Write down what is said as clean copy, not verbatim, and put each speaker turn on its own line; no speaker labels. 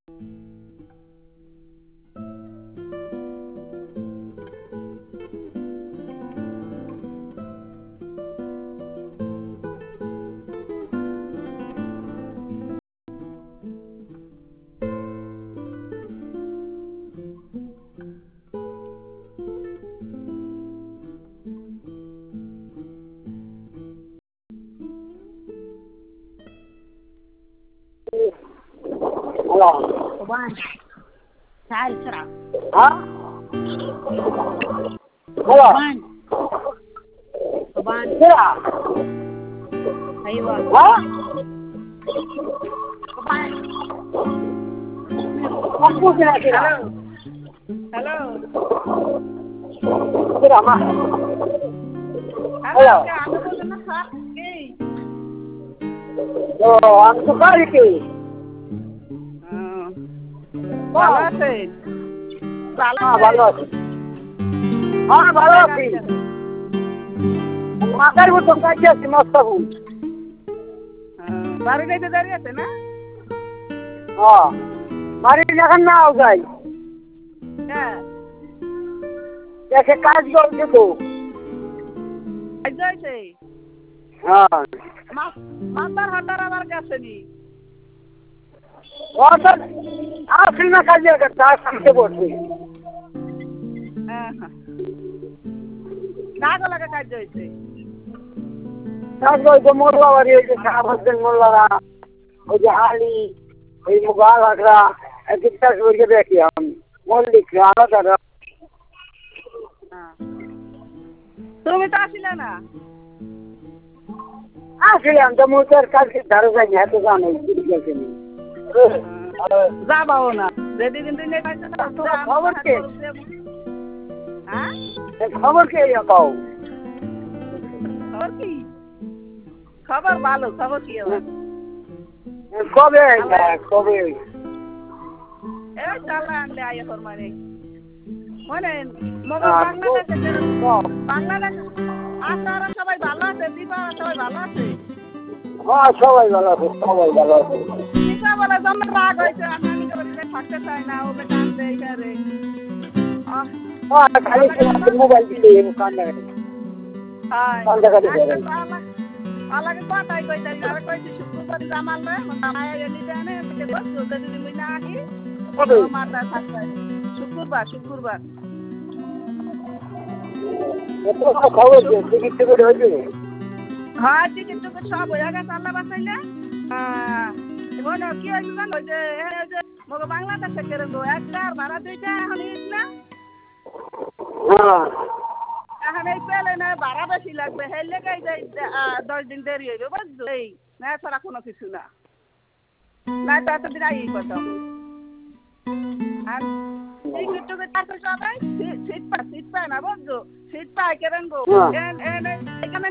طبعا تعال بسرعة.
ها
طبعا طبعا
بسرعة.
أيوة
ها
طبعا.
مخبوط هنا كده.
هلو
بسرعة ما
هلو كده عندكم النصر إيه؟
عم سفاري
ভালো আছেন?
ভালো আছি। হ্যাঁ ভালো আছি। মাথার মতো কাজে আছি মস্তাবু।
বাড়ি যাইতে দাঁড়িয়ে আছে না?
হ্যাঁ বাড়ি এখন না যাই।
হ্যাঁ
দেখে কাজ করছে তো।
কাজ যাইছে?
হ্যাঁ
মাতার হাটার আবার গেছে নি?
ওটা আসল না কাজে তার সামনে বসে।
হ্যাঁ হ্যাঁ না গলাকে কাজ যাইছে?
কাজ করছে মোল্লা বাড়ি ওই যে শাহ হোসেন মোল্লারা ওই যে আলী ওই মুঘাল হাকরা এক একটা করে দেখি আমি মল্লিক আলাদা।
তুমি তো আসলে না?
আসলাম তো মোটার কালকে ধারে যাই না এত জানো
যাবাও না যেদিন দিন
খবর কে
হ্যাঁ
খবর কে পাও
খবর কি? খবর ভালো। খবর কি আবার?
কবে কবে
এই চালা আনলে আয় ফরমানে মনে মগর বাংলাদেশে বাংলাদেশ আসারা সবাই ভালো আছে? দীপা সবাই ভালো আছে?
হ্যাঁ সবাই ভালো আছে সবাই ভালো আছে।
দীপা বলে যেমন রাগ হয়েছে আমি করে থাকতে চাই না ওকে টান দেয় রে।
খালি মোবাইল দিলে কান্দা
అలాగే కోటాయి కోయితారు అలా కోయి শুক্রবার জামাল রে মায়া নিতে আনে থেকে বসো যদি মুই না আহি মারদা থাকবে শুক্রবার
খবর টিকিট টিকিট হয়েছে?
হ্যাঁ টিকিট টিকিট সব হয়ে গেছে আল্লাহ বাঁচাইলে। মনে কি হয়েছে জানো যে মগ বাংলাদেশে কেরম একটার ভাড়া দুইটা এখন ইস না এখন এই পেলে না ভাড়া বেশি লাগবে সেই লেগে 10 দিন দেরি হইবে বুঝছো? এই না ছাড়া কোনো কিছু না না তো এতদিন আই কত আর টিকিট টিকিট আছে সবাই সিট পায় না বুঝছো? সিট পায় কেরম গো এখানে